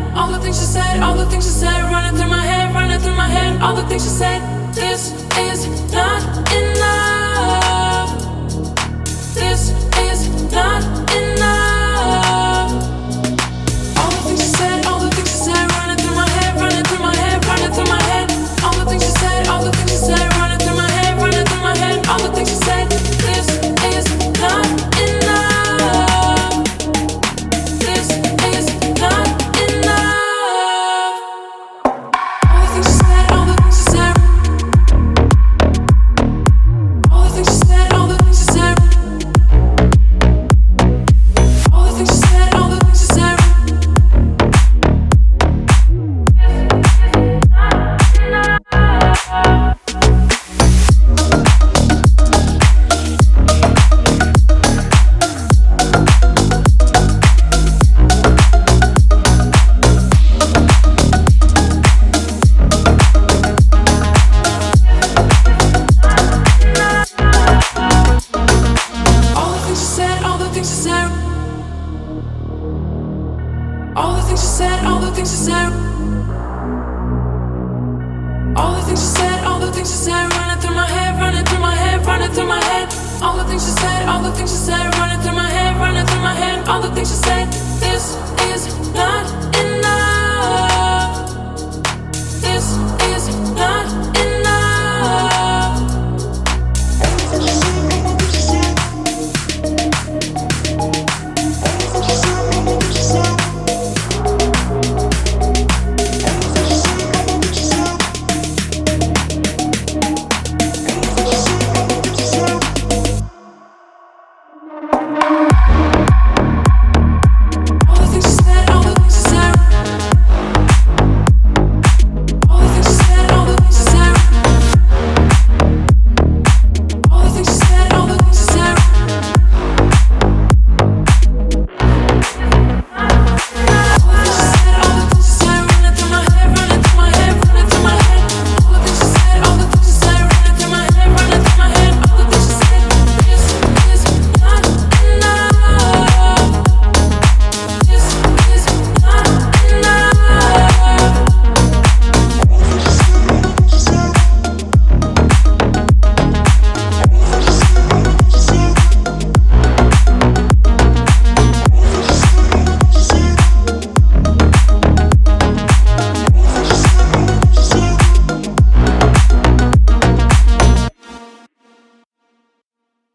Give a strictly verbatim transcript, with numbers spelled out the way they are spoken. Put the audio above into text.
All the things you said, all the things you said, running through my head, running through my head. All the things you said, this is not enough. This is not enough. All the things you said, all the things you said, running through my head, running through my head, running through my head. All the things you said, all the things you said, running through my head, running through my head. All the things you said, this is not enough. This is not enough. All the things you said, all the things you said. All the things you said, all the things you said. All the things you said, all the things you said. All the things you said, all the things you said. All the things you said, all the things you said. All the things you said, all the things you said, running through my head, running through my head, running through my head. All the things you said, all the things you said, running through my head, running through my head. All the things you said, this